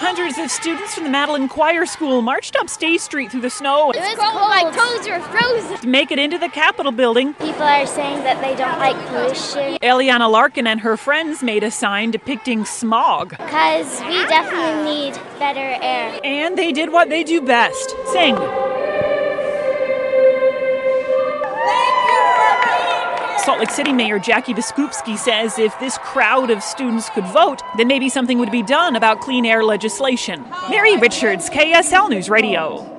Hundreds of students from the Madeline Choir School marched up State Street through the snow. It was cold. My toes were frozen. To make it into the Capitol building. People are saying that they don't like pollution. Eliana Larkin and her friends made a sign depicting smog. Because we definitely need better air. And they did what they do best, sing. Salt Lake City Mayor Jackie Biskupski says if this crowd of students could vote, then maybe something would be done about clean air legislation. Mary Richards, KSL News Radio.